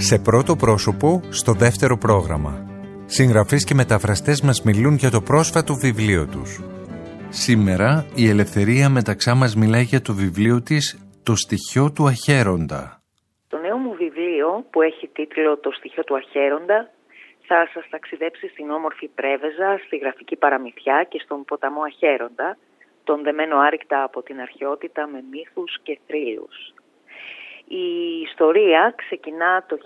Σε πρώτο πρόσωπο, στο δεύτερο πρόγραμμα. Συγγραφείς και μεταφραστές μας μιλούν για το πρόσφατο βιβλίο τους. Σήμερα η Ελευθερία Μεταξά μας μιλάει για το βιβλίο της «Το στοιχείο του αχέροντα». Το νέο μου βιβλίο, που έχει τίτλο «Το στοιχείο του αχέροντα», θα σας ταξιδέψει στην όμορφη Πρέβεζα, στη γραφική παραμυθιά και στον ποταμό Αχέροντα, τον δεμένο άρρηκτα από την αρχαιότητα με μύθους και θρύλους. Η ιστορία ξεκινά το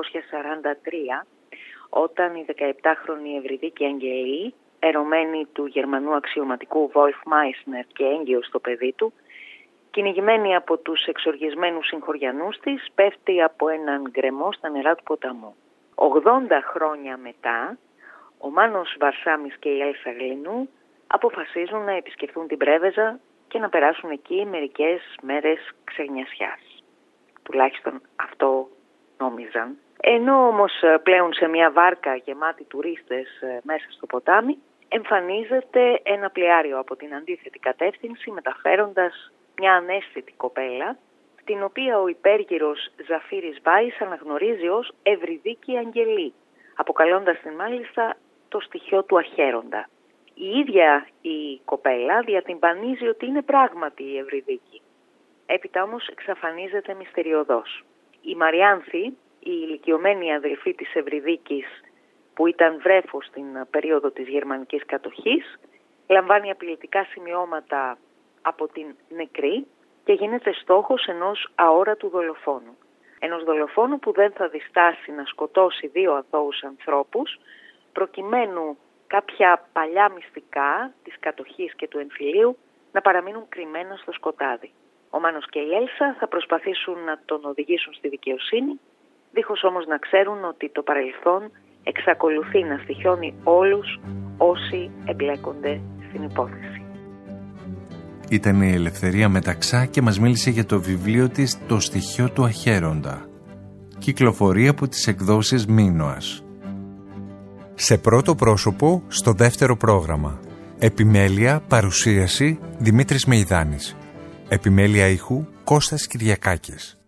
1943, όταν η 17χρονη Ευρυδίκη Αγγελή, ερωμένη του Γερμανού αξιωματικού Wolf Meissner και έγκυος στο παιδί του, κυνηγημένη από τους εξοργισμένους συγχωριανούς της, πέφτει από έναν γκρεμό στα νερά του ποταμού. 80 χρόνια μετά, ο Μάνος Βαρσάμις και η Έλσα Γλινού αποφασίζουν να επισκεφθούν την Πρέβεζα και να περάσουν εκεί μερικές μέρες ξενιασιάς. Τουλάχιστον αυτό νόμιζαν. Ενώ όμως πλέουν σε μια βάρκα γεμάτη τουρίστες μέσα στο ποτάμι, εμφανίζεται ένα πλοιάριο από την αντίθετη κατεύθυνση, μεταφέροντας μια αναίσθητη κοπέλα, την οποία ο υπέργυρος Ζαφύρης Βάης αναγνωρίζει ως Ευρυδίκη Αγγελή, αποκαλώντας την μάλιστα το στοιχείο του αχέροντα. Η ίδια η κοπέλα διατυμπανίζει ότι είναι πράγματι η Ευρυδίκη. Έπειτα όμως εξαφανίζεται μυστηριωδώς. Η Μαριάνθη, η ηλικιωμένη αδελφή της Ευρυδίκης, που ήταν βρέφος στην περίοδο της γερμανικής κατοχής, λαμβάνει απειλητικά σημειώματα από την νεκρή και γίνεται στόχος ενός αόρατου δολοφόνου. Ενός δολοφόνου που δεν θα διστάσει να σκοτώσει δύο αθώους ανθρώπους, προκειμένου κάποια παλιά μυστικά της κατοχής και του εμφυλίου να παραμείνουν κρυμμένα στο σκοτάδι. Ο Μάνος και η Έλσα θα προσπαθήσουν να τον οδηγήσουν στη δικαιοσύνη, δίχως όμως να ξέρουν ότι το παρελθόν εξακολουθεί να στοιχιώνει όλους όσοι εμπλέκονται στην υπόθεση. Ήταν η Ελευθερία Μεταξά και μας μίλησε για το βιβλίο της «Το στοιχείο του αχέροντα». Κυκλοφορεί από τις εκδόσεις Μίνωας. Σε πρώτο πρόσωπο, στο δεύτερο πρόγραμμα. Επιμέλεια, παρουσίαση, Δημήτρης Μεϊδάνης. Επιμέλεια ήχου, Κώστας Κυριακάκης.